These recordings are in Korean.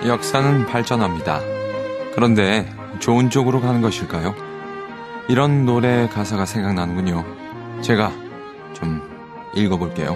역사는 발전합니다. 그런데 좋은 쪽으로 가는 것일까요? 이런 노래 가사가 생각나는군요. 제가 좀 읽어볼게요.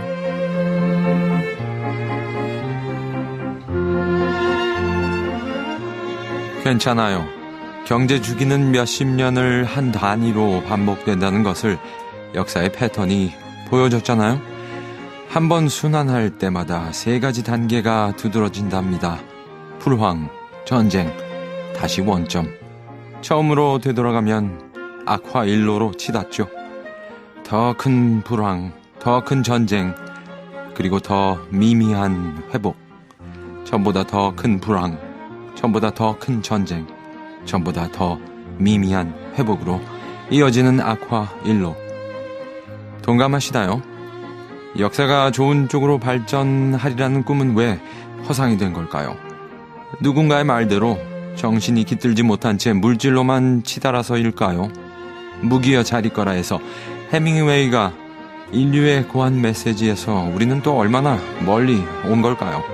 괜찮아요. 경제 주기는 몇십 년을 한 단위로 반복된다는 것을 역사의 패턴이 보여줬잖아요. 한 번 순환할 때마다 세 가지 단계가 두드러진답니다. 불황, 전쟁, 다시 원점. 처음으로 되돌아가면 악화일로로 치닫죠. 더 큰 불황, 더 큰 전쟁, 그리고 더 미미한 회복. 전보다 더 큰 불황, 전보다 더 큰 전쟁, 전보다 더 미미한 회복으로 이어지는 악화일로. 동감하시나요? 역사가 좋은 쪽으로 발전하리라는 꿈은 왜 허상이 된 걸까요? 누군가의 말대로 정신이 깃들지 못한 채 물질로만 치달아서일까요? 무기여 자리거라에서 해밍웨이가 인류의 고한 메시지에서 우리는 또 얼마나 멀리 온 걸까요?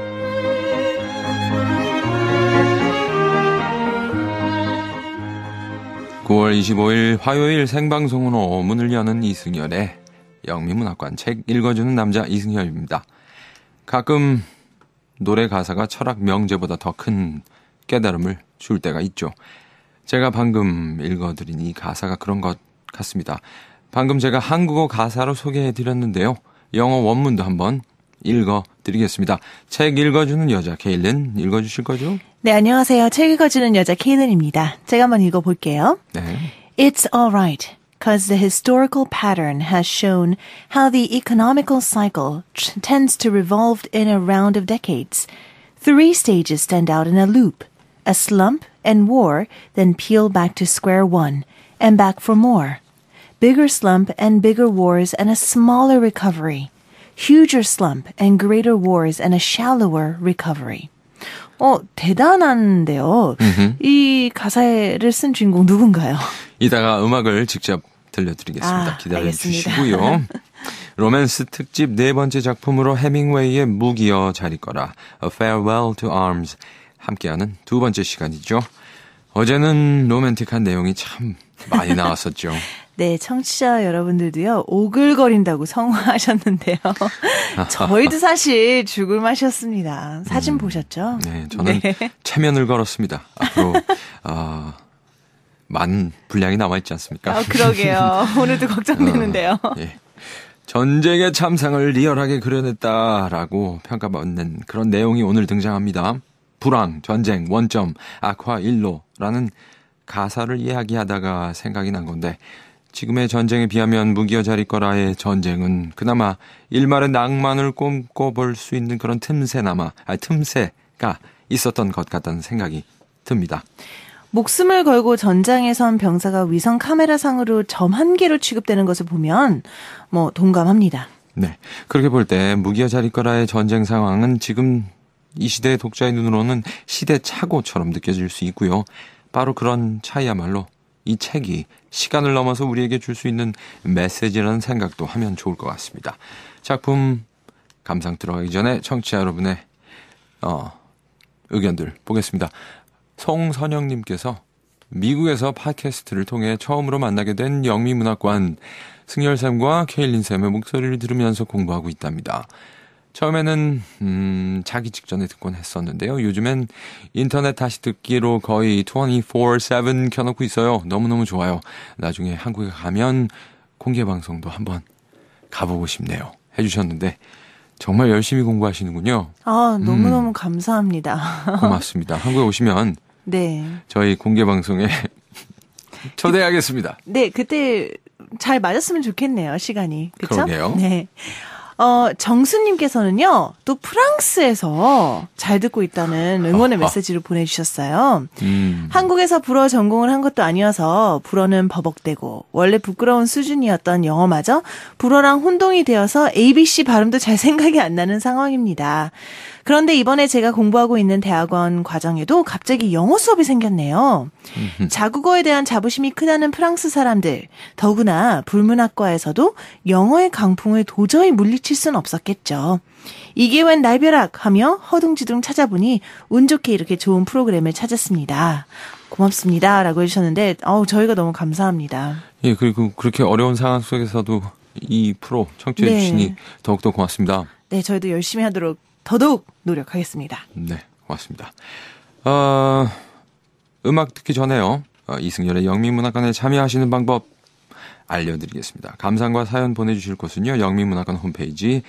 (9월 25일) 화요일 생방송으로 문을 여는 이승열의 영미문학관 책 읽어주는 남자 이승열입니다. 가끔 노래 가사가 철학 명제보다 더 큰 깨달음을 줄 때가 있죠. 제가 방금 읽어드린 이 가사가 그런 것 같습니다. 방금 제가 한국어 가사로 소개해드렸는데요. 영어 원문도 한번 읽어드리겠습니다. 책 읽어주는 여자 케일린 읽어주실 거죠? 네, 안녕하세요. 책 읽어주는 여자 케일린입니다. 제가 한번 읽어볼게요. 네. It's all right, because the historical pattern has shown how the economical cycle tends to revolve in a round of decades. 3 stages stand out in a loop. A slump and war, then peel back to square one, and back for more. Bigger slump and bigger wars and a smaller recovery. Huger slump and greater wars and a shallower recovery. 대단한데요. 이 가사를 쓴 주인공 누군가요? 이따가 음악을 직접 들려드리겠습니다. 기다려주시고요. 로맨스 특집 4번째 작품으로 해밍웨이의 무기여 자리거라 A Farewell to Arms 함께하는 2번째 시간이죠. 어제는 로맨틱한 내용이 참 많이 나왔었죠. 네, 청취자 여러분들도요, 오글거린다고 성화하셨는데요. 저희도 사실 죽을 맛이었습니다. 사진 보셨죠? 네, 저는 체면을 걸었습니다. 앞으로, 많은 분량이 남아있지 않습니까? 그러게요. 오늘도 걱정되는데요. 예. 전쟁의 참상을 리얼하게 그려냈다라고 평가받는 그런 내용이 오늘 등장합니다. 불황, 전쟁, 원점, 악화일로라는 가사를 이야기하다가 생각이 난 건데 지금의 전쟁에 비하면 무기여 자리거라의 전쟁은 그나마 일말의 낭만을 꿈꿔볼 수 있는 그런 틈새가 있었던 것 같다는 생각이 듭니다. 목숨을 걸고 전장에 선 병사가 위성 카메라상으로 점 한 개로 취급되는 것을 보면 동감합니다. 네, 그렇게 볼 때 무기여 자리거라의 전쟁 상황은 지금 이 시대의 독자의 눈으로는 시대착오처럼 느껴질 수 있고요. 바로 그런 차이야말로 이 책이 시간을 넘어서 우리에게 줄 수 있는 메시지라는 생각도 하면 좋을 것 같습니다. 작품 감상 들어가기 전에 청취자 여러분의 의견들 보겠습니다. 송선영님께서 미국에서 팟캐스트를 통해 처음으로 만나게 된 영미문학관 승열쌤과 케일린쌤의 목소리를 들으면서 공부하고 있답니다. 처음에는 자기 직전에 듣곤 했었는데요. 요즘엔 인터넷 다시 듣기로 거의 24/7 켜놓고 있어요. 너무너무 좋아요. 나중에 한국에 가면 공개방송도 한번 가보고 싶네요. 해주셨는데 정말 열심히 공부하시는군요. 너무너무 감사합니다. 고맙습니다. 한국에 오시면 네. 저희 공개방송에 초대하겠습니다. 네, 그때 잘 맞았으면 좋겠네요. 시간이. 그렇죠? 그러게요. 네. 정수님께서는요, 또 프랑스에서 잘 듣고 있다는 응원의 메시지를 보내주셨어요. 한국에서 불어 전공을 한 것도 아니어서 불어는 버벅대고 원래 부끄러운 수준이었던 영어마저 불어랑 혼동이 되어서 ABC 발음도 잘 생각이 안 나는 상황입니다. 그런데 이번에 제가 공부하고 있는 대학원 과정에도 갑자기 영어 수업이 생겼네요. 자국어에 대한 자부심이 크다는 프랑스 사람들, 더구나 불문학과에서도 영어의 강풍을 도저히 물리칠 순 없었겠죠. 이게 웬 날벼락 하며 허둥지둥 찾아보니 운 좋게 이렇게 좋은 프로그램을 찾았습니다. 고맙습니다 라고 해주셨는데 저희가 너무 감사합니다. 예, 그리고 그렇게 어려운 상황 속에서도 이 프로 청취해 주시니 더욱더 고맙습니다. 네, 저희도 열심히 하도록 더더욱 노력하겠습니다. 네, 고맙습니다. 음악 듣기 전에요. 이승열의 영미문학관에 참여하시는 방법 알려드리겠습니다. 감상과 사연 보내주실 곳은요. 영미문학관 홈페이지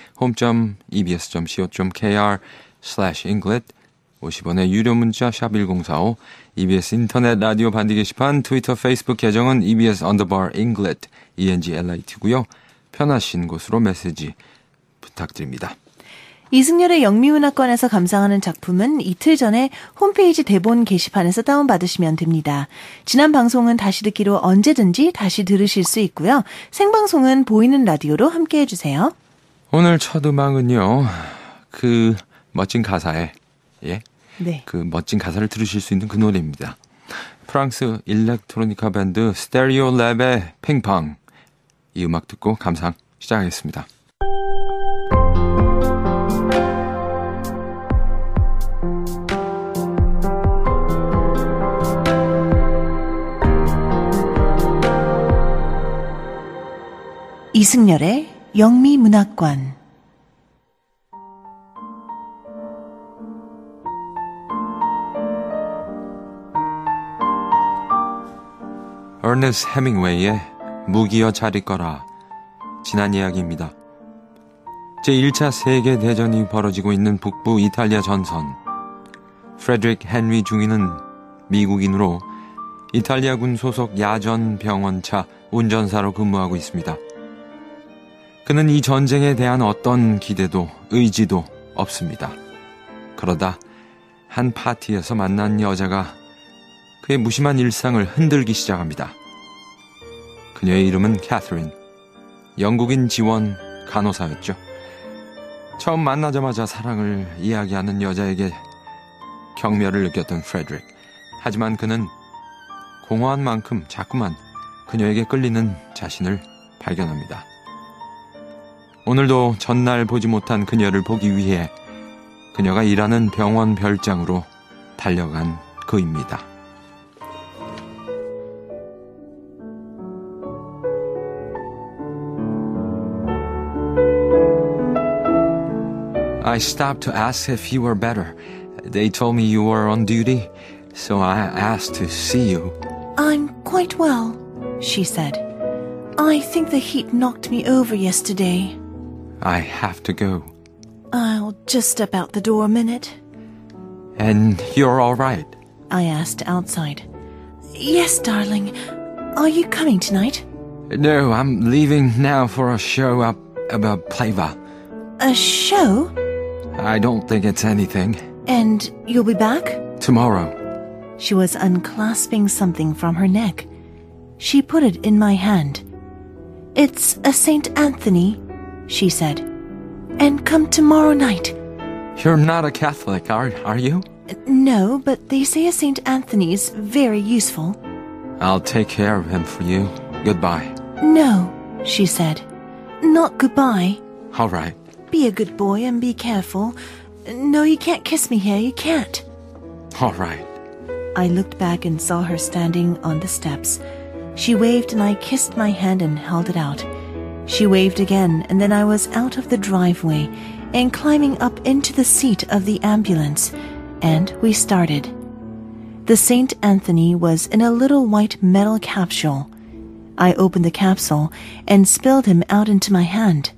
home.ebs.co.kr/inglet 50원의 유료 문자 샵 1045 EBS 인터넷 라디오 반디 게시판 트위터 페이스북 계정은 EBS_Inglet ENGLIT고요. 편하신 곳으로 메시지 부탁드립니다. 이승열의 영미문학관에서 감상하는 작품은 이틀 전에 홈페이지 대본 게시판에서 다운받으시면 됩니다. 지난 방송은 다시 듣기로 언제든지 다시 들으실 수 있고요. 생방송은 보이는 라디오로 함께해 주세요. 오늘 첫 음악은요. 그 멋진 가사에 네. 그 멋진 가사를 들으실 수 있는 그 노래입니다. 프랑스 일렉트로니카 밴드 스테레오 랩의 핑팡. 이 음악 듣고 감상 시작하겠습니다. 이승열의 영미문학관. 어네스트 해밍웨이의 무기여 잘 있거라. 지난 이야기입니다. 제1차 세계대전이 벌어지고 있는 북부 이탈리아 전선. 프레드릭 헨리 중위는 미국인으로 이탈리아군 소속 야전 병원차 운전사로 근무하고 있습니다. 그는 이 전쟁에 대한 어떤 기대도 의지도 없습니다. 그러다 한 파티에서 만난 여자가 그의 무심한 일상을 흔들기 시작합니다. 그녀의 이름은 캐서린, 영국인 지원 간호사였죠. 처음 만나자마자 사랑을 이야기하는 여자에게 경멸을 느꼈던 프레드릭. 하지만 그는 공허한 만큼 자꾸만 그녀에게 끌리는 자신을 발견합니다. 오늘도 전날 보지 못한 그녀를 보기 위해 그녀가 일하는 병원 별장으로 달려간 그입니다. I stopped to ask if you were better. They told me you were on duty, so I asked to see you. I'm quite well, she said. I think the heat knocked me over yesterday. I have to go. I'll just step out the door a minute. And you're all right? I asked outside. Yes, darling. Are you coming tonight? No, I'm leaving now for a show up about Pleva. A show? I don't think it's anything. And you'll be back? Tomorrow. She was unclasping something from her neck. She put it in my hand. It's a St. Anthony, she said. And come tomorrow night. You're not a Catholic, are you? No, but they say a St. Anthony's very useful. I'll take care of him for you. Goodbye. No, she said. Not goodbye. All right. Be a good boy and be careful. No, you can't kiss me here, you can't. All right. I looked back and saw her standing on the steps. She waved and I kissed my hand and held it out. She waved again and then I was out of the driveway and climbing up into the seat of the ambulance, and we started. The St. Anthony was in a little white metal capsule. I opened the capsule and spilled him out into my hand.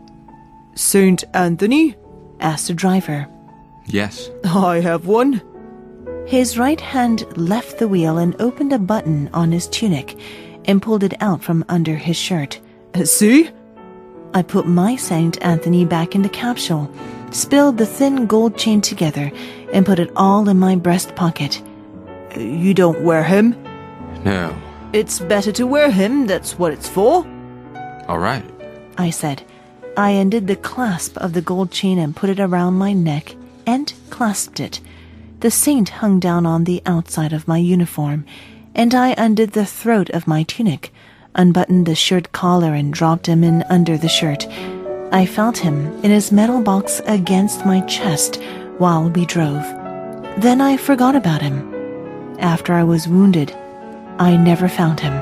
St. Anthony? Asked the driver. Yes. I have one. His right hand left the wheel and opened a button on his tunic and pulled it out from under his shirt. See? I put my St. Anthony back in the capsule, spilled the thin gold chain together, and put it all in my breast pocket. You don't wear him? No. It's better to wear him, that's what it's for. All right. I said. I undid the clasp of the gold chain and put it around my neck and clasped it. The saint hung down on the outside of my uniform, and I undid the throat of my tunic, unbuttoned the shirt collar and dropped him in under the shirt. I felt him in his metal box against my chest while we drove. Then I forgot about him. After I was wounded, I never found him.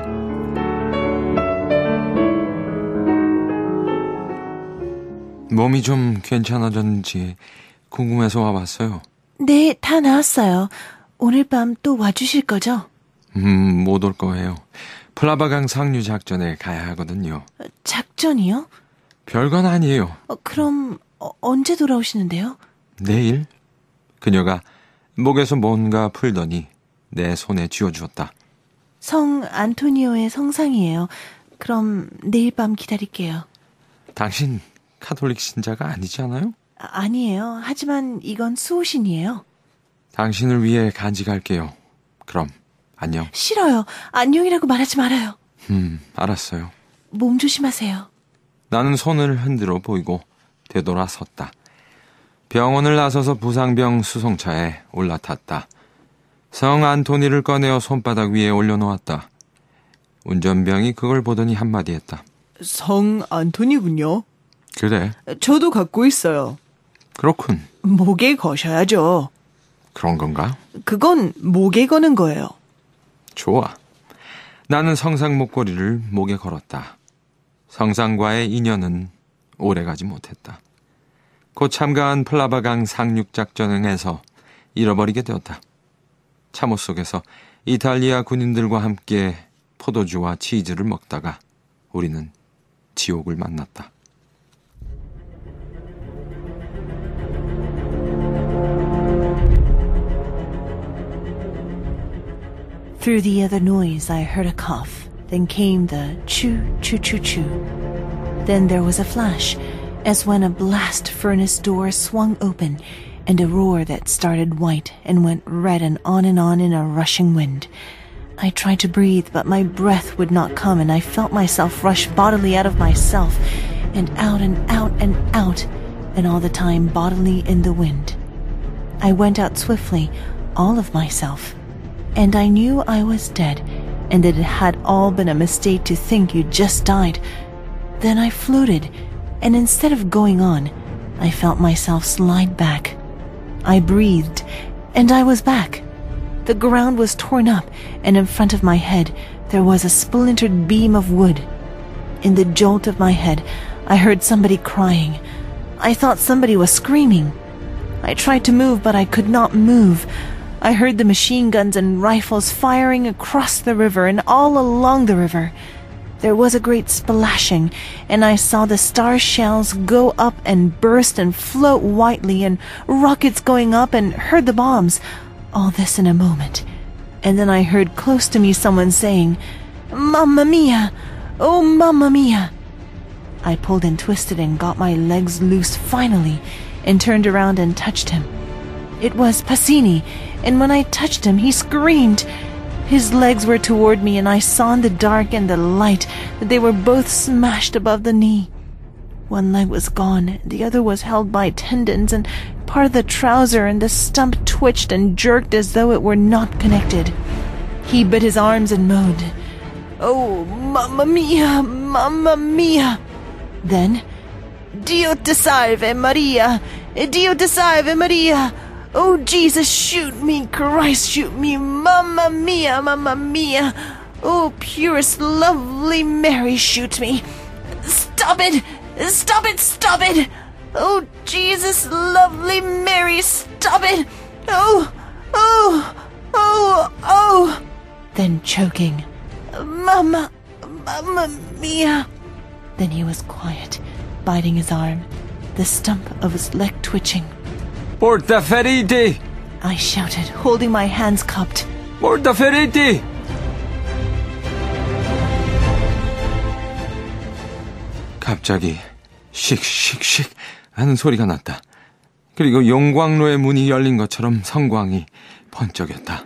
몸이 좀 괜찮아졌는지 궁금해서 와봤어요. 네, 다 나았어요. 오늘 밤 또 와주실 거죠? 못 올 거예요. 플라바강 상류 작전에 가야 하거든요. 작전이요? 별건 아니에요. 그럼 언제 돌아오시는데요? 내일? 그녀가 목에서 뭔가 풀더니 내 손에 쥐어주었다. 성 안토니오의 성상이에요. 그럼 내일 밤 기다릴게요. 당신 카톨릭 신자가 아니지 않아요? 아니에요. 하지만 이건 수호신이에요. 당신을 위해 간직할게요. 그럼 안녕. 싫어요. 안녕이라고 말하지 말아요. 알았어요. 몸 조심하세요. 나는 손을 흔들어 보이고 되돌아섰다. 병원을 나서서 부상병 수송차에 올라탔다. 성 안토니를 꺼내어 손바닥 위에 올려놓았다. 운전병이 그걸 보더니 한마디 했다. 성 안토니군요. 그래. 저도 갖고 있어요. 그렇군. 목에 거셔야죠. 그런 건가? 그건 목에 거는 거예요. 좋아. 나는 성상 목걸이를 목에 걸었다. 성상과의 인연은 오래가지 못했다. 곧 참가한 플라바강 상륙작전에서 잃어버리게 되었다. 참호 속에서 이탈리아 군인들과 함께 포도주와 치즈를 먹다가 우리는 지옥을 만났다. Through the other noise, I heard a cough. Then came the choo, choo, choo, choo. Then there was a flash, as when a blast furnace door swung open, and a roar that started white and went red and on in a rushing wind. I tried to breathe, but my breath would not come, and I felt myself rush bodily out of myself, and out and out and out, and all the time bodily in the wind. I went out swiftly, all of myself, and I knew I was dead, and that it had all been a mistake to think you just died. Then I floated, and instead of going on, I felt myself slide back. I breathed, and I was back. The ground was torn up, and in front of my head there was a splintered beam of wood. In the jolt of my head, I heard somebody crying. I thought somebody was screaming. I tried to move, but I could not move. I heard the machine guns and rifles firing across the river and all along the river. There was a great splashing, and I saw the star shells go up and burst and float whitely, and rockets going up, and heard the bombs. All this in a moment. And then I heard close to me someone saying, "Mamma mia! Oh, mamma mia!" I pulled and twisted and got my legs loose finally, and turned around and touched him. It was Passini, and when I touched him, he screamed. His legs were toward me, and I saw in the dark and the light that they were both smashed above the knee. One leg was gone, the other was held by tendons, and part of the trouser, and the stump twitched and jerked as though it were not connected. He bit his arms and moaned, "Oh, mamma mia, mamma mia!" Then, "Dio ti salve, Maria! Dio ti salve, Maria! Oh, Jesus, shoot me! Christ, shoot me! Mamma mia, mamma mia! Oh, purest, lovely Mary, shoot me! Stop it! Stop it! Stop it! Oh, Jesus, lovely Mary, stop it! Oh, oh, oh, oh!" Then choking, "Mamma, mamma mia!" Then he was quiet, biting his arm, the stump of his leg twitching. Porta feriti! I shouted, holding my hands cupped. Porta feriti! 갑자기 씩씩씩 하는 소리가 났다. 그리고 용광로의 문이 열린 것처럼 성광이 번쩍였다.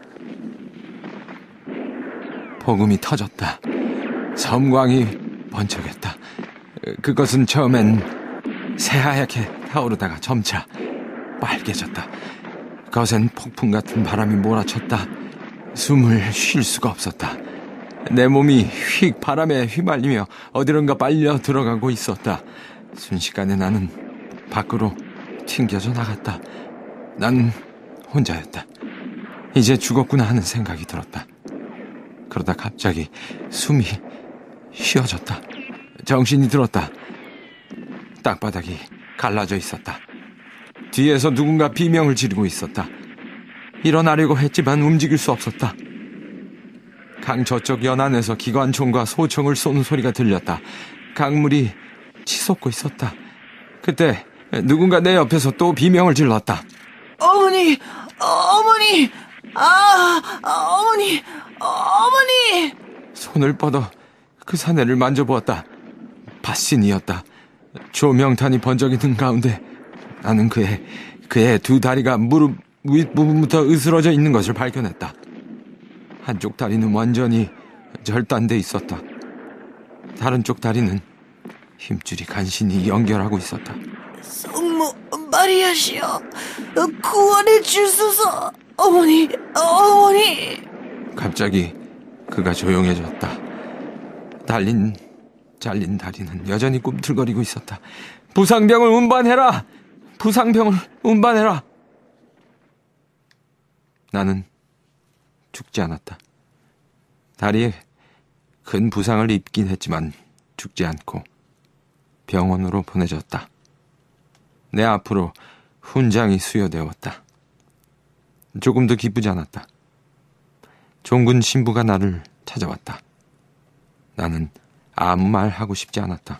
복음이 터졌다. 섬광이 번쩍였다. 그것은 처음엔 새하얗게 타오르다가 점차 빨개졌다. 거센 폭풍 같은 바람이 몰아쳤다. 숨을 쉴 수가 없었다. 내 몸이 휙 바람에 휘말리며 어디론가 빨려 들어가고 있었다. 순식간에 나는 밖으로 튕겨져 나갔다. 난 혼자였다. 이제 죽었구나 하는 생각이 들었다. 그러다 갑자기 숨이 쉬어졌다. 정신이 들었다. 땅바닥이 갈라져 있었다. 뒤에서 누군가 비명을 지르고 있었다. 일어나려고 했지만 움직일 수 없었다. 강 저쪽 연안에서 기관총과 소총을 쏘는 소리가 들렸다. 강물이 치솟고 있었다. 그때 누군가 내 옆에서 또 비명을 질렀다. 어머니! 어머니! 어머니! 어머니! 손을 뻗어 그 사내를 만져보았다. 밭신이었다. 조명탄이 번쩍이는 가운데 나는 그의 두 다리가 무릎 윗부분부터 으스러져 있는 것을 발견했다. 한쪽 다리는 완전히 절단돼 있었다. 다른 쪽 다리는 힘줄이 간신히 연결하고 있었다. 성모 마리아시여, 구원해 주소서. 어머니, 어머니. 갑자기 그가 조용해졌다. 잘린 다리는 여전히 꿈틀거리고 있었다. 부상병을 운반해라! 부상병을 운반해라! 나는 죽지 않았다. 다리에 큰 부상을 입긴 했지만 죽지 않고 병원으로 보내졌다. 내 앞으로 훈장이 수여되었다. 조금도 기쁘지 않았다. 종군 신부가 나를 찾아왔다. 나는 아무 말 하고 싶지 않았다.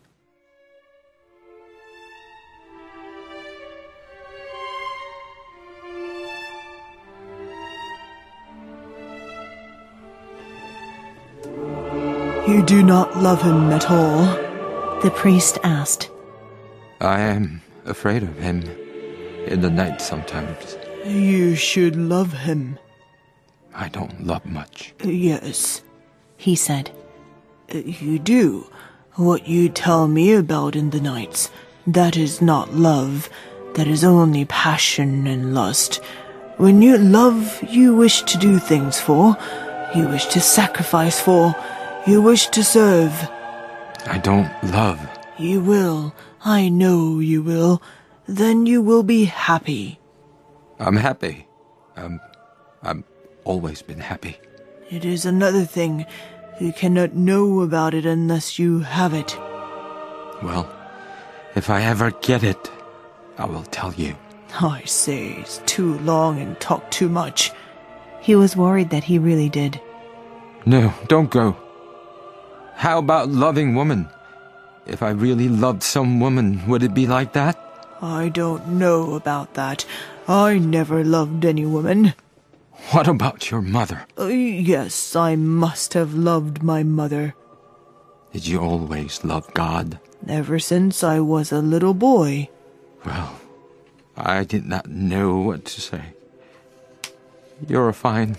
You do not love him at all? The priest asked. I am afraid of him in the night sometimes. You should love him. I don't love much. Yes, He said. you do. What you tell me about in the nights, that is not love. That is only passion and lust. When you love, you wish to do things for. You wish to sacrifice for. You wish to serve. I don't love. You will. I know you will. Then you will be happy. I'm happy. I've always been happy. It is another thing. You cannot know about it unless you have it. Well, if I ever get it, I will tell you. I say it's too long and talk too much. He was worried that he really did. No, don't go. How about loving woman? If I really loved some woman, would it be like that? I don't know about that. I never loved any woman. What about your mother? Yes, I must have loved my mother. Did you always love God? Ever since I was a little boy. Well, I did not know what to say. You're a fine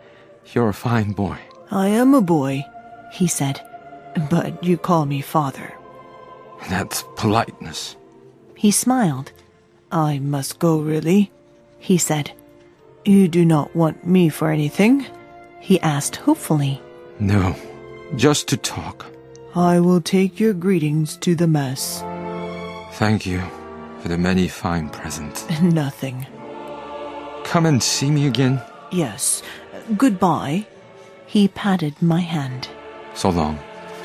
boy. I am a boy, He said. but you call me father. That's politeness. He smiled. I must go, really? He said. You do not want me for anything? He asked hopefully. No, just to talk. I will take your greetings to the Mass. Thank you for the many fine presents. Nothing. Come and see me again. Yes. Goodbye. He patted my hand. So long.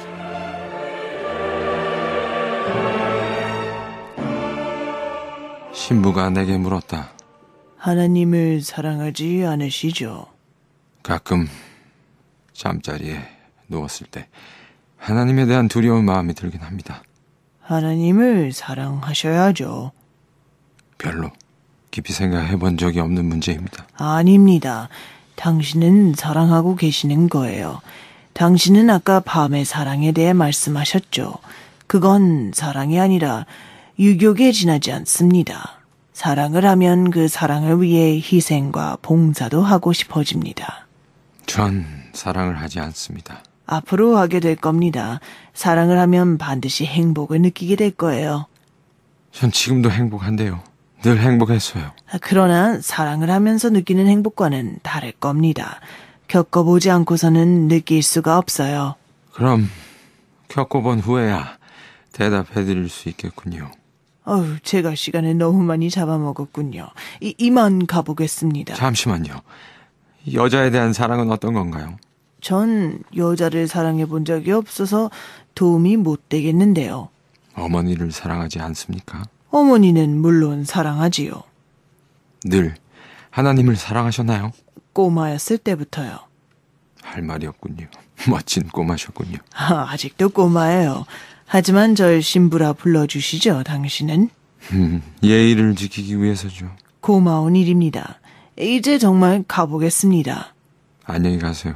신부가 내게 물었다. 하나님을 사랑하지 않으시죠? 가끔 잠자리에 누웠을 때 하나님에 대한 두려운 마음이 들긴 합니다. 하나님을 사랑하셔야죠. 별로 깊이 생각해 본 적이 없는 문제입니다. 아닙니다. 당신은 사랑하고 계시는 거예요. 당신은 아까 밤의 사랑에 대해 말씀하셨죠. 그건 사랑이 아니라 유격에 지나지 않습니다. 사랑을 하면 그 사랑을 위해 희생과 봉사도 하고 싶어집니다. 전 사랑을 하지 않습니다. 앞으로 하게 될 겁니다. 사랑을 하면 반드시 행복을 느끼게 될 거예요. 전 지금도 행복한데요. 늘 행복했어요. 그러나 사랑을 하면서 느끼는 행복과는 다를 겁니다. 겪어보지 않고서는 느낄 수가 없어요. 그럼 겪어본 후에야 대답해 드릴 수 있겠군요. 제가 시간을 너무 많이 잡아먹었군요. 이만 가보겠습니다. 잠시만요. 여자에 대한 사랑은 어떤 건가요? 전 여자를 사랑해 본 적이 없어서 도움이 못 되겠는데요. 어머니를 사랑하지 않습니까? 어머니는 물론 사랑하지요. 늘 하나님을 사랑하셨나요? 꼬마였을 때부터요. 할 말이 없군요. 멋진 꼬마셨군요. 아직도 꼬마예요. 하지만 절 신부라 불러주시죠, 당신은? 예의를 지키기 위해서죠. 고마운 일입니다. 이제 정말 가보겠습니다. 안녕히 가세요.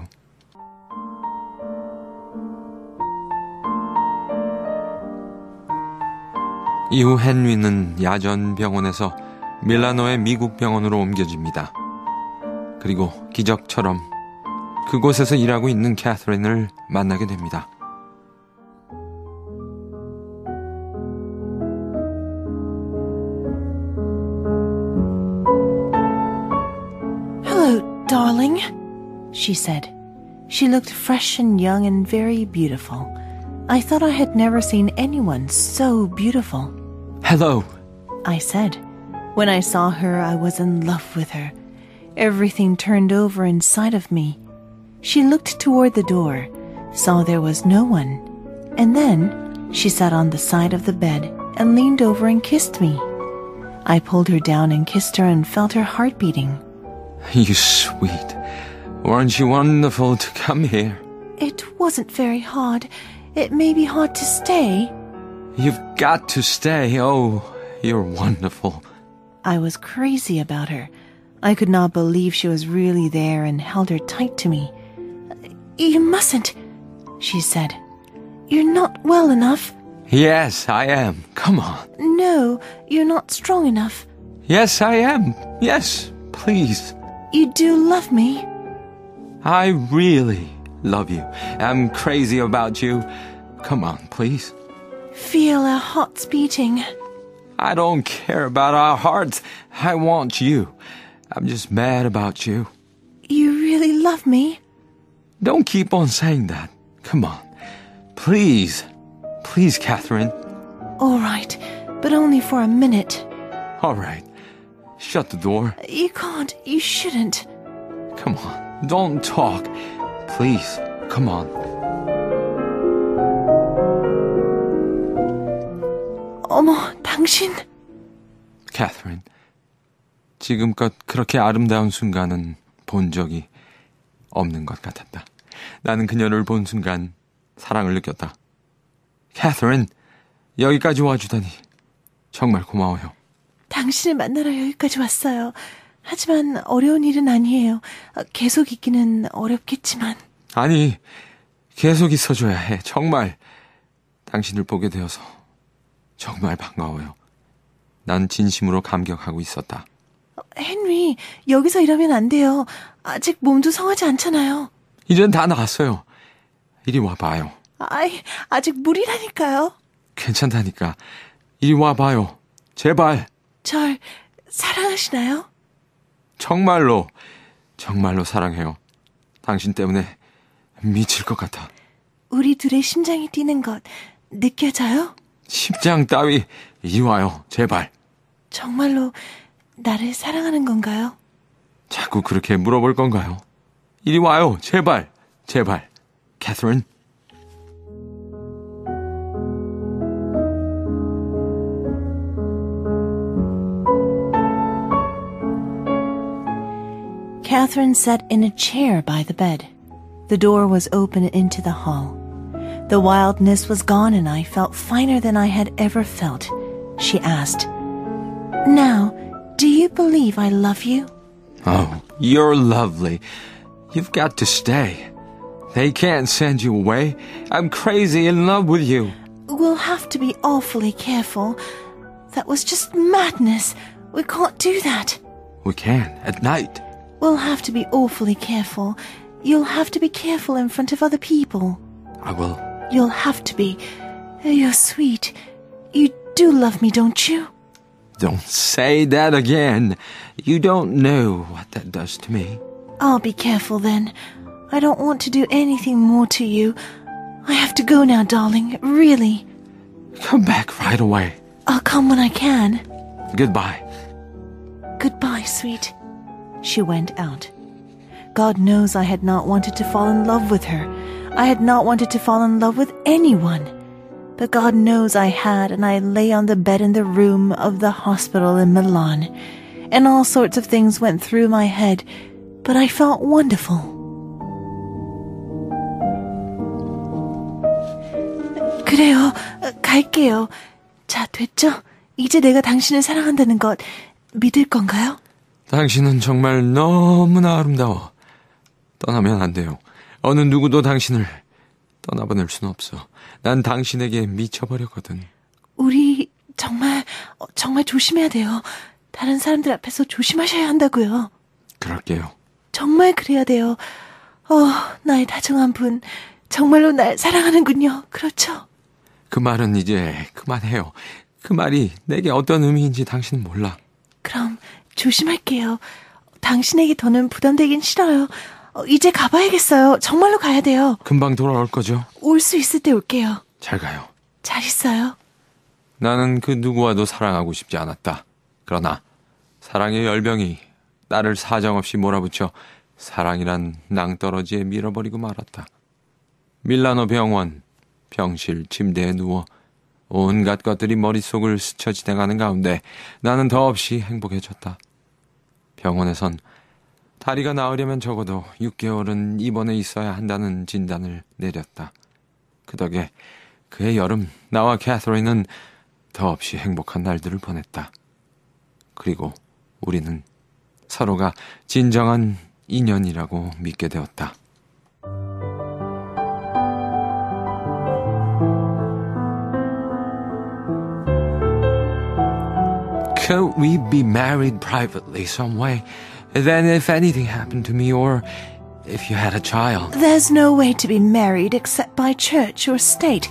이후 헨리는 야전 병원에서 밀라노의 미국 병원으로 옮겨집니다. 그리고 기적처럼 그곳에서 일하고 있는 캐서린을 만나게 됩니다. Hello, darling, she said. She looked fresh and young and very beautiful. I thought I had never seen anyone so beautiful. Hello. I said. When I saw her, I was in love with her. Everything turned over inside of me. She looked toward the door, saw there was no one, and then she sat on the side of the bed and leaned over and kissed me. I pulled her down and kissed her and felt her heart beating. You sweet. Weren't you wonderful to come here? It wasn't very hard. It may be hard to stay. You've got to stay. Oh, you're wonderful. I was crazy about her. I could not believe she was really there and held her tight to me. You mustn't, she said. You're not well enough. Yes, I am. Come on. No, you're not strong enough. Yes, I am. Yes, please. You do love me. I really love you. I'm crazy about you. Come on, please. Feel our hearts beating. I don't care about our hearts. I want you. I'm just mad about you. You really love me? Don't keep on saying that. Come on. Please. Please, Catherine. All right, but only for a minute. All right. Shut the door. You can't. You shouldn't. Come on. Don't talk. Please. Come on. 어머, 당신. Catherine. 지금껏 그렇게 아름다운 순간은 본 적이 없는 것 같았다. 나는 그녀를 본 순간 사랑을 느꼈다. Catherine, 여기까지 와주다니 정말 고마워요. 당신을 만나러 여기까지 왔어요. 하지만 어려운 일은 아니에요. 계속 있기는 어렵겠지만. 아니, 계속 있어줘야 해. 정말 당신을 보게 되어서 정말 반가워요. 난 진심으로 감격하고 있었다. 헨리, 여기서 이러면 안 돼요. 아직 몸도 성하지 않잖아요. 이젠 다 나았어요. 이리 와봐요. 아직 무리라니까요. 괜찮다니까. 이리 와봐요. 제발. 절 사랑하시나요? 정말로, 정말로 사랑해요. 당신 때문에 미칠 것 같아. 우리 둘의 심장이 뛰는 것 느껴져요? 심장 따위 이리 와요. 제발. 정말로 나를 사랑하는 건가요? 자꾸 그렇게 물어볼 건가요? 이리 와요. 제발. 제발. 캐서린. Catherine sat in a chair by the bed. The door was open into the hall. The wildness was gone and I felt finer than I had ever felt. She asked, "Now, do you believe I love you?" Oh, you're lovely. You've got to stay. They can't send you away. I'm crazy in love with you. We'll have to be awfully careful. That was just madness. We can't do that. We can, at night. We'll have to be awfully careful. You'll have to be careful in front of other people. I will. You'll have to be. You're sweet. You do love me, don't you? Don't say that again. You don't know what that does to me. I'll be careful then. I don't want to do anything more to you. I have to go now, darling, really. Come back right away. I'll come when I can. Goodbye. Goodbye, sweet. She went out. God knows I had not wanted to fall in love with her. I had not wanted to fall in love with anyone. But God knows I had, and I lay on the bed in the room of the hospital in Milan. And all sorts of things went through my head, but I felt wonderful. 그래요, 갈게요. 자, 됐죠? 이제 내가 당신을 사랑한다는 것 믿을 건가요? 당신은 정말 너무나 아름다워. 떠나면 안 돼요. 어느 누구도 당신을 떠나보낼 수는 없어. 난 당신에게 미쳐버렸거든. 우리 정말 조심해야 돼요. 다른 사람들 앞에서 조심하셔야 한다고요. 그럴게요. 정말 그래야 돼요. 나의 다정한 분, 정말로 날 사랑하는군요. 그렇죠? 그 말은 이제 그만해요. 그 말이 내게 어떤 의미인지 당신은 몰라. 그럼 조심할게요. 당신에게 더는 부담되긴 싫어요. 이제 가봐야겠어요. 정말로 가야 돼요. 금방 돌아올 거죠? 올 수 있을 때 올게요. 잘 가요. 잘 있어요. 나는 그 누구와도 사랑하고 싶지 않았다. 그러나 사랑의 열병이 나를 사정없이 몰아붙여 사랑이란 낭떠러지에 밀어버리고 말았다. 밀라노 병원, 병실 침대에 누워 온갖 것들이 머릿속을 스쳐 지나가는 가운데 나는 더없이 행복해졌다. 병원에선 다리가 나으려면 적어도 6개월은 입원해 있어야 한다는 진단을 내렸다. 그 덕에 그해 여름 나와 캐서린은 더없이 행복한 날들을 보냈다. 그리고 우리는 서로가 진정한 인연이라고 믿게 되었다. Could we be married privately some way? Then if anything happened to me or if you had a child. There's no way to be married except by church or state.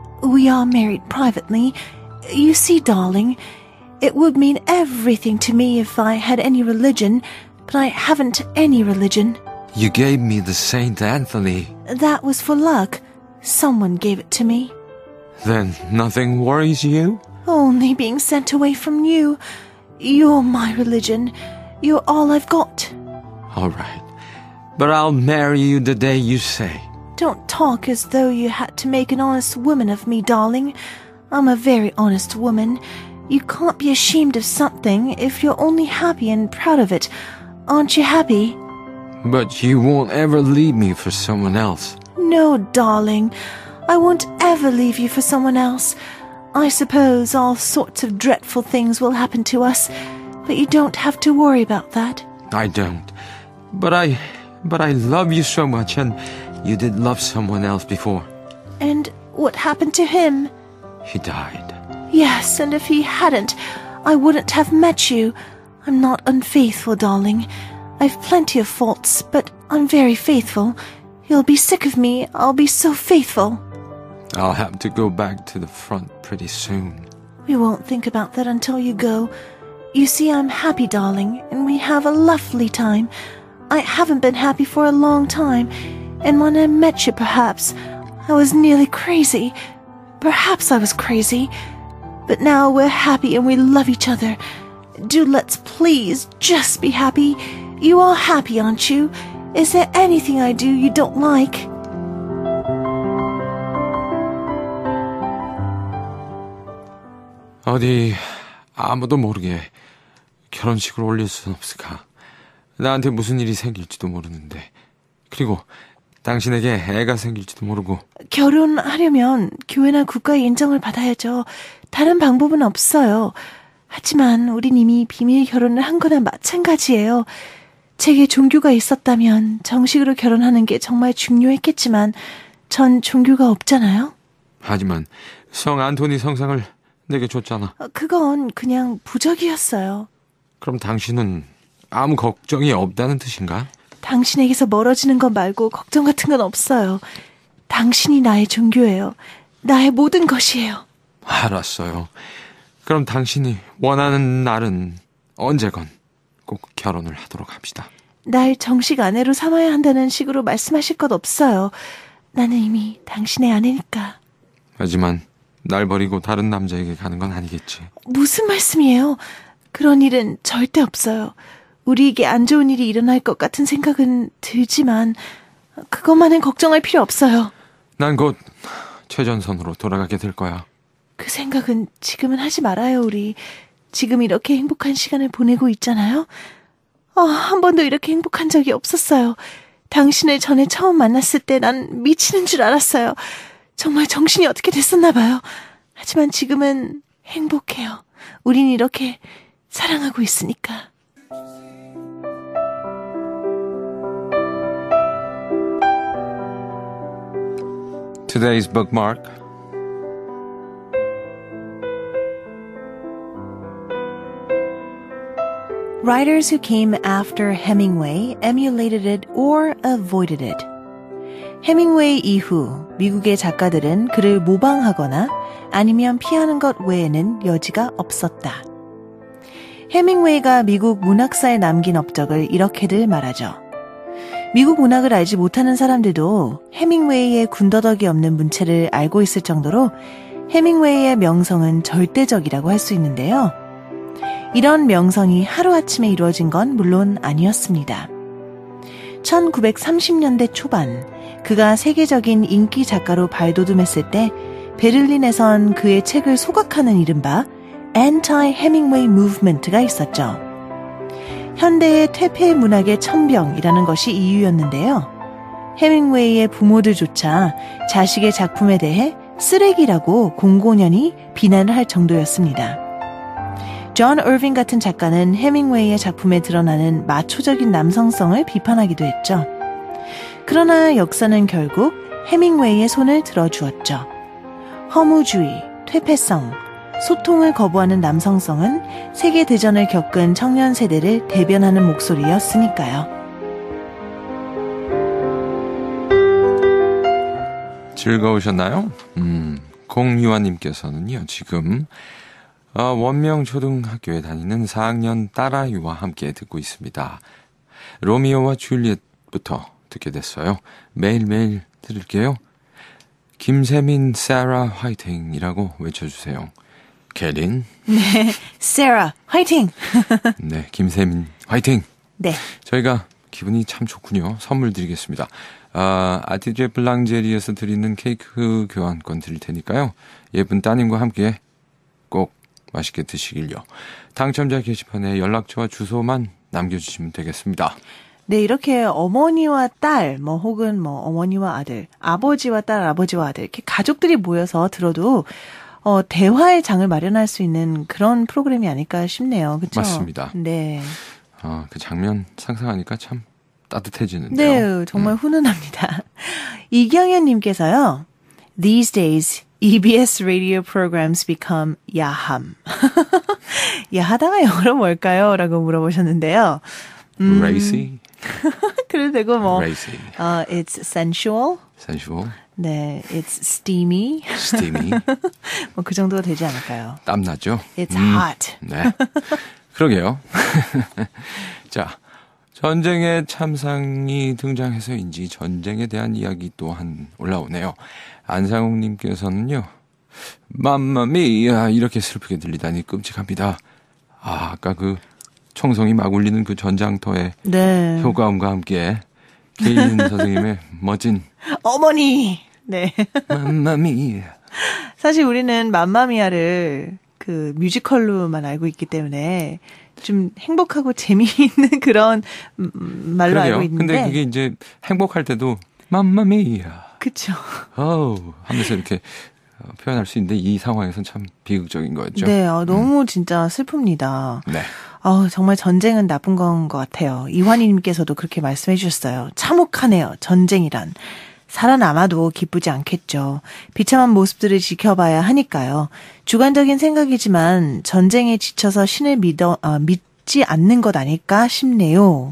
We are married privately. You see, darling, it would mean everything to me if I had any religion, but I haven't any religion. You gave me the Saint Anthony. That was for luck. Someone gave it to me. Then nothing worries you? Only being sent away from you. You're my religion. You're all I've got. All right. But I'll marry you the day you say. Don't talk as though you had to make an honest woman of me, darling. I'm a very honest woman. You can't be ashamed of something if you're only happy and proud of it. Aren't you happy? But you won't ever leave me for someone else. No, darling. I won't ever leave you for someone else. I suppose all sorts of dreadful things will happen to us, but you don't have to worry about that. I don't. But I love you so much, and you did love someone else before. And what happened to him? He died. Yes, and if he hadn't, I wouldn't have met you. I'm not unfaithful, darling. I've plenty of faults, but I'm very faithful. You'll be sick of me. I'll be so faithful. I'll have to go back to the front pretty soon. We won't think about that until you go. You see, I'm happy, darling, and we have a lovely time. I haven't been happy for a long time, and when I met you, perhaps, I was nearly crazy. Perhaps I was crazy. But now we're happy and we love each other. Do let's please just be happy. You are happy, aren't you? Is there anything I do you don't like? 어디 아무도 모르게 결혼식을 올릴 순 없을까? 나한테 무슨 일이 생길지도 모르는데. 그리고 당신에게 애가 생길지도 모르고. 결혼하려면 교회나 국가의 인정을 받아야죠. 다른 방법은 없어요. 하지만 우린 이미 비밀 결혼을 한 거나 마찬가지예요. 제게 종교가 있었다면 정식으로 결혼하는 게 정말 중요했겠지만 전 종교가 없잖아요. 하지만 성 안토니 성상을 내게 줬잖아. 그건 그냥 부적이었어요. 그럼 당신은 아무 걱정이 없다는 뜻인가? 당신에게서 멀어지는 것 말고 걱정 같은 건 없어요. 당신이 나의 종교예요. 나의 모든 것이에요. 알았어요. 그럼 당신이 원하는 날은 언제건 꼭 결혼을 하도록 합시다. 날 정식 아내로 삼아야 한다는 식으로 말씀하실 것 없어요. 나는 이미 당신의 아내니까. 하지만 날 버리고 다른 남자에게 가는 건 아니겠지. 무슨 말씀이에요? 그런 일은 절대 없어요. 우리에게 안 좋은 일이 일어날 것 같은 생각은 들지만 그것만은 걱정할 필요 없어요. 난 곧 최전선으로 돌아가게 될 거야. 그 생각은 지금은 하지 말아요, 우리. 지금 이렇게 행복한 시간을 보내고 있잖아요. 한 번도 이렇게 행복한 적이 없었어요. 당신을 전에 처음 만났을 때 난 미치는 줄 알았어요. 정말 정신이 어떻게 됐었나 봐요. 하지만 지금은 행복해요. 우린 이렇게 사랑하고 있으니까. Today's bookmark. Writers who came after Hemingway emulated it or avoided it. 해밍웨이 이후 미국의 작가들은 그를 모방하거나 아니면 피하는 것 외에는 여지가 없었다. 해밍웨이가 미국 문학사에 남긴 업적을 이렇게들 말하죠. 미국 문학을 알지 못하는 사람들도 해밍웨이의 군더더기 없는 문체를 알고 있을 정도로 해밍웨이의 명성은 절대적이라고 할 수 있는데요. 이런 명성이 하루아침에 이루어진 건 물론 아니었습니다. 1930년대 초반 그가 세계적인 인기 작가로 발돋움했을 때 베를린에선 그의 책을 소각하는 이른바 Anti-Hemingway Movement가 있었죠. 현대의 퇴폐 문학의 천병이라는 것이 이유였는데요. 해밍웨이의 부모들조차 자식의 작품에 대해 쓰레기라고 공공연히 비난을 할 정도였습니다. 존 얼빈 같은 작가는 해밍웨이의 작품에 드러나는 마초적인 남성성을 비판하기도 했죠. 그러나 역사는 결국 해밍웨이의 손을 들어주었죠. 허무주의, 퇴폐성, 소통을 거부하는 남성성은 세계대전을 겪은 청년 세대를 대변하는 목소리였으니까요. 즐거우셨나요? 공유아님께서는요, 지금 원명초등학교에 다니는 4학년 딸아이와 함께 듣고 있습니다. 로미오와 줄리엣부터 듣게 됐어요. 매일매일 들을게요. 김세민, 세라 화이팅이라고 외쳐주세요. 캐린. 네, 세라 화이팅! 네, 김세민 화이팅! 네. 저희가 기분이 참 좋군요. 선물 드리겠습니다. 아티제 블랑제리에서 드리는 케이크 교환권 드릴 테니까요. 예쁜 따님과 함께 꼭 맛있게 드시길요. 당첨자 게시판에 연락처와 주소만 남겨주시면 되겠습니다. 네, 이렇게 어머니와 딸, 혹은 어머니와 아들, 아버지와 딸, 아버지와 아들, 이렇게 가족들이 모여서 들어도 대화의 장을 마련할 수 있는 그런 프로그램이 아닐까 싶네요. 그렇죠? 맞습니다. 네. 그 장면 상상하니까 참 따뜻해지는데요. 네, 정말 훈훈합니다. 이경현님께서요. These days, EBS radio programs become 야함. 야하다가 영어로 뭘까요? 라고 물어보셨는데요. Racy? 그래도 되고 Racy. It's sensual. Sensual. 네, it's steamy. Steamy. 그 정도가 되지 않을까요? 땀나죠? It's hot. 네. 그러게요. 자, 전쟁의 참상이 등장해서인지 전쟁에 대한 이야기 또한 올라오네요. 안상욱님께서는요. 맘마미야 이렇게 슬프게 들리다니 끔찍합니다. 아까 그 총성이 막 울리는 그 전장터의 네. 효과음과 함께 개인 선생님의 멋진 어머니. 네. 맘마미야. 사실 우리는 맘마미아를 그 뮤지컬로만 알고 있기 때문에 좀 행복하고 재미있는 그런 말로 그러게요. 알고 있는데. 근데 그게 이제 행복할 때도 맘마미야. 그렇죠. 하면서 이렇게 표현할 수 있는데 이 상황에서는 참 비극적인 거였죠. 네, 너무 진짜 슬픕니다. 네. 정말 전쟁은 나쁜 건 것 같아요. 이환희님께서도 그렇게 말씀해 주셨어요. 참혹하네요. 전쟁이란. 살아남아도 기쁘지 않겠죠. 비참한 모습들을 지켜봐야 하니까요. 주관적인 생각이지만 전쟁에 지쳐서 신을 믿지 않는 것 아닐까 싶네요.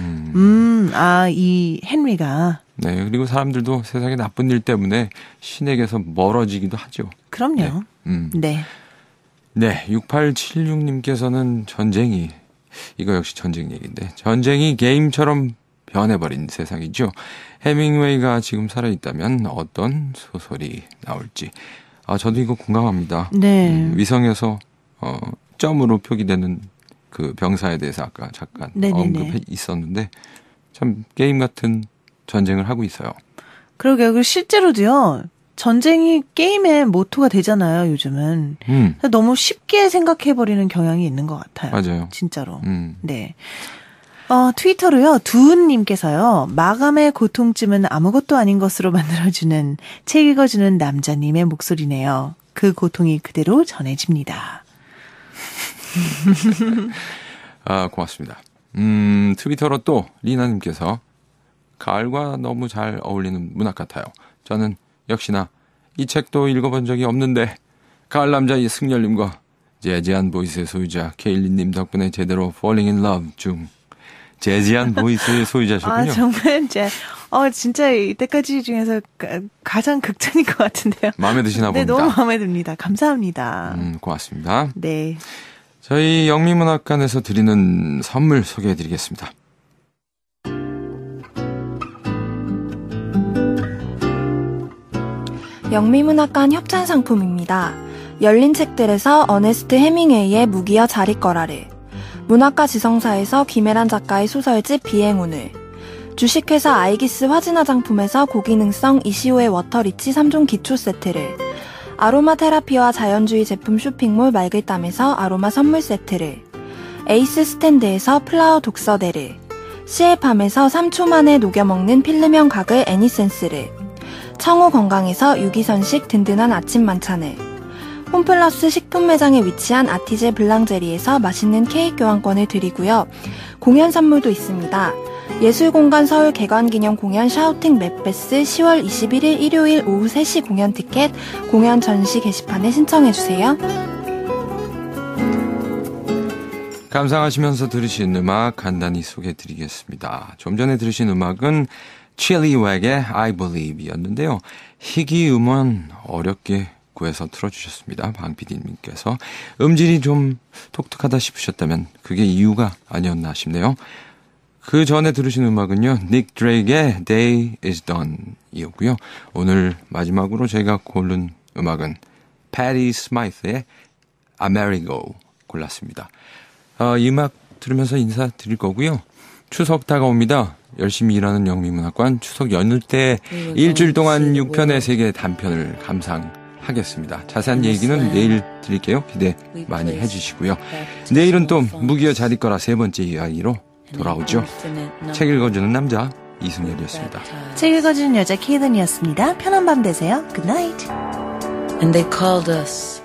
이 헨리가. 네, 그리고 사람들도 세상에 나쁜 일 때문에 신에게서 멀어지기도 하죠. 그럼요. 네. 네. 네, 6876님께서는 전쟁이, 이거 역시 전쟁 얘기인데, 전쟁이 게임처럼 변해버린 세상이죠. 해밍웨이가 지금 살아있다면 어떤 소설이 나올지. 저도 이거 공감합니다. 네. 위성에서 점으로 표기되는 그 병사에 대해서 아까 잠깐 언급해 있었는데 참 게임 같은 전쟁을 하고 있어요. 그러게요. 그리고 실제로도요. 전쟁이 게임의 모토가 되잖아요, 요즘은. 너무 쉽게 생각해버리는 경향이 있는 것 같아요. 맞아요. 진짜로. 네. 트위터로요, 두은님께서요, 마감의 고통쯤은 아무것도 아닌 것으로 만들어주는, 책 읽어주는 남자님의 목소리네요. 그 고통이 그대로 전해집니다. 고맙습니다. 트위터로 또 리나님께서 가을과 너무 잘 어울리는 문학 같아요. 저는 역시나 이 책도 읽어본 적이 없는데 가을 남자 이승열님과 재즈한 보이스의 소유자 케일리님 덕분에 제대로 falling in love 중 재즈한 보이스의 소유자셨군요. 정말 진짜 이때까지 중에서 가장 극찬인 것 같은데요. 마음에 드시나 봅니다. 네, 너무 마음에 듭니다. 감사합니다. 고맙습니다. 네. 저희 영미문학관에서 드리는 선물 소개해드리겠습니다. 영미문학관 협찬 상품입니다. 열린 책들에서 어네스트 해밍웨이의 무기여 자리거라를, 문학과 지성사에서 김혜란 작가의 소설집 비행운을, 주식회사 아이기스 화진 화장품에서 고기능성 이시오의 워터리치 3종 기초 세트를, 아로마 테라피와 자연주의 제품 쇼핑몰 말글담에서 아로마 선물 세트를, 에이스 스탠드에서 플라워 독서대를, 시에팜에서 3초 만에 녹여먹는 필름형 가글 애니센스를, 청호 건강에서 유기선식 든든한 아침 만찬을, 홈플러스 식품 매장에 위치한 아티제 블랑제리에서 맛있는 케이크 교환권을 드리고요. 공연 선물도 있습니다. 예술공간 서울 개관기념 공연 샤우팅 맵베스 10월 21일 일요일 오후 3시 공연 티켓 공연 전시 게시판에 신청해주세요. 감상하시면서 들으신 음악 간단히 소개해드리겠습니다. 좀 전에 들으신 음악은 칠리웩의 I Believe이었는데요. 희귀 음원 어렵게 구해서 틀어주셨습니다. 방 PD님께서. 음질이 좀 독특하다 싶으셨다면 그게 이유가 아니었나 싶네요. 그 전에 들으신 음악은요, 닉 드레이크의 Day is Done 이었고요. 오늘 마지막으로 제가 고른 음악은 패티 스마이스의 Amerigo 골랐습니다. 이 음악 들으면서 인사드릴 거고요. 추석 다가옵니다. 열심히 일하는 영미문학관 추석 연휴 때 일주일 동안 6편의 세계 단편을 감상하겠습니다. 자세한 얘기는 내일 드릴게요. 기대 많이 해주시고요. 내일은 또 무기여 자리거라 세 번째 이야기로 돌아오죠. 책 읽어주는 남자 이승열이었습니다. 책 읽어주는 여자 케이든이었습니다. 편한 밤 되세요. Good night. And they called us